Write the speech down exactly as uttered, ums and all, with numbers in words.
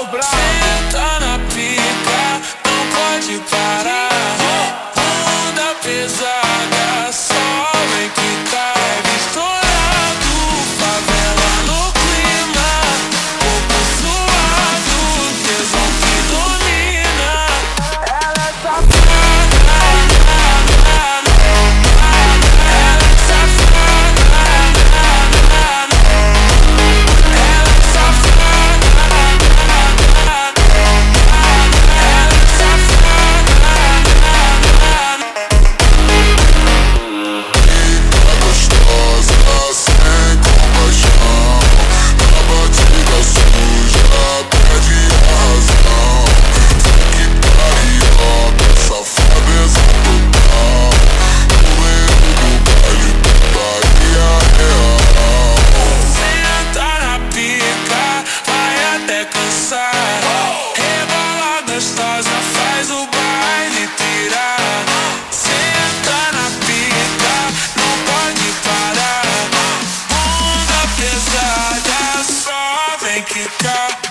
Senta na pica, não pode parar. Onda pesada, só vem quicar. Estourado, favela no clima. Corpo suado, tesão que domina. Ela é safada, ela é safada, ela é safada. Rebola gostosa, faz o baile pirar. Senta na pica, não pode parar. Onda pesada, só vem quicar.